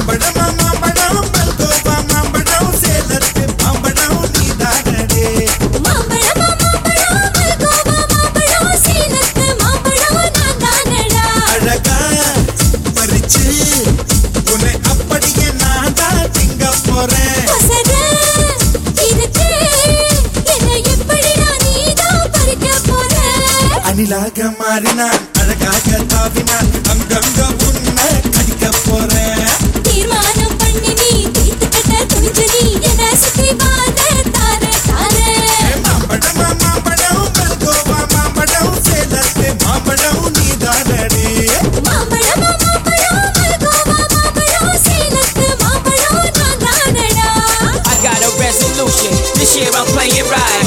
அணிலாக மாறினான் அழகாக தாவினான் அங்கங்க உன்னை கடிக்க போறேன். தீர்மானம் பண்ணி நீ தீர்த்துக்கிட்ட துணிஞ்சு நீ என்ன சுற்றி வாத தார தார. மாம்பழமா மாம்பழம் மல்கோவா மாம்பழம் சேலத்து மாம்பழம் நீதானடி. மாம்பழமா மாம்பழம் மல்கோவா மாம்பழம் சேலத்து மாம்பழம் நான் தானடா. I got a resolution, this year I'm playing right.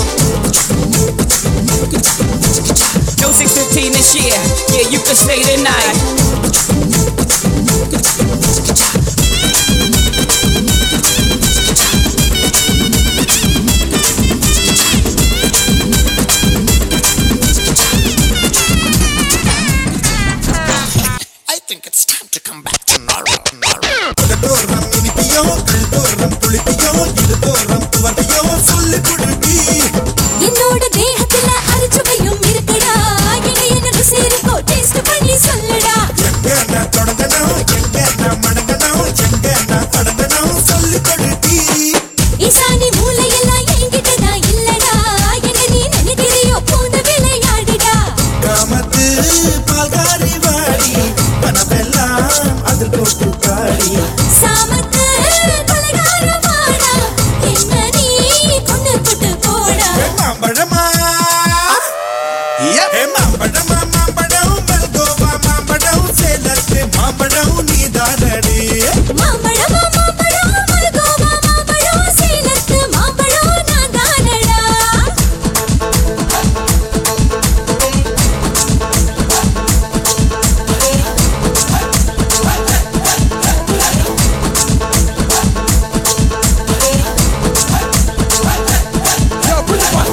No 615 this year, yeah you can stay tonight. I think it's time to come back tomorrow. கட்டோரம் இனிப்பியோ கல்தோரம் புளிப்பியோ இதுதோரம்